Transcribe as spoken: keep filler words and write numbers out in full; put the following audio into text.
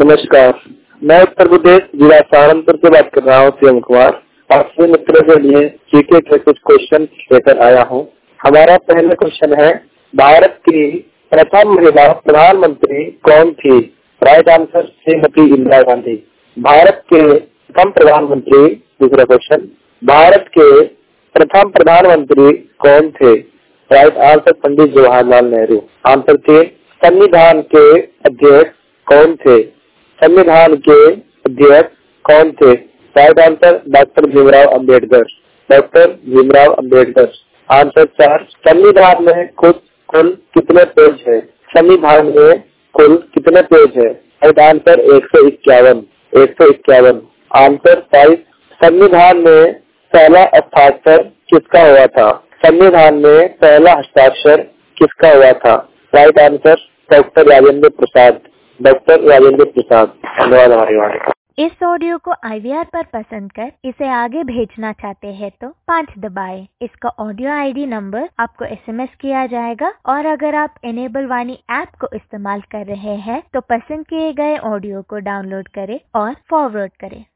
नमस्कार, मैं उत्तर प्रदेश जिला सहारनपुर से बात कर रहा हूँ शिवम कुमार। आपसे मित्रों के लिए जीके के कुछ क्वेश्चन लेकर आया हूँ। हमारा पहला क्वेश्चन है, भारत की प्रथम महिला प्रधानमंत्री कौन थी? Right answer Shrimati Indira Gandhi. भारत के प्रथम प्रधानमंत्री, दूसरा क्वेश्चन, भारत के प्रथम प्रधानमंत्री कौन थे? Right answer Pandit Jawaharlal Nehru. Answer थे, संविधान के अध्यक्ष कौन थे? संविधान के अध्यक्ष कौन थे? Right answer doctor Bhimrao Ambedkar. Doctor Bhimrao Ambedkar. Answer चार, संविधान में कुल कुल कितने पेज है? संविधान में कुल कितने पेज है? राइट आंसर एक सौ इक्यावन। एक सौ इक्यावन। आंसर फाइव, संविधान में पहला हस्ताक्षर किसका हुआ था? संविधान में पहला हस्ताक्षर किसका हुआ था? Right answer doctor Rajendra Prasad. Doctor Rajendra Prasad. धन्यवाद हमारे बारे। इस ऑडियो को आई वी आर पर पसंद कर इसे आगे भेजना चाहते हैं तो पाँच दबाएं। इसका ऑडियो आई डी नंबर आपको एस एम एस किया जाएगा और अगर आप इनेबल वाणी ऐप को इस्तेमाल कर रहे हैं तो पसंद किए गए ऑडियो को डाउनलोड करें और फॉरवर्ड करें।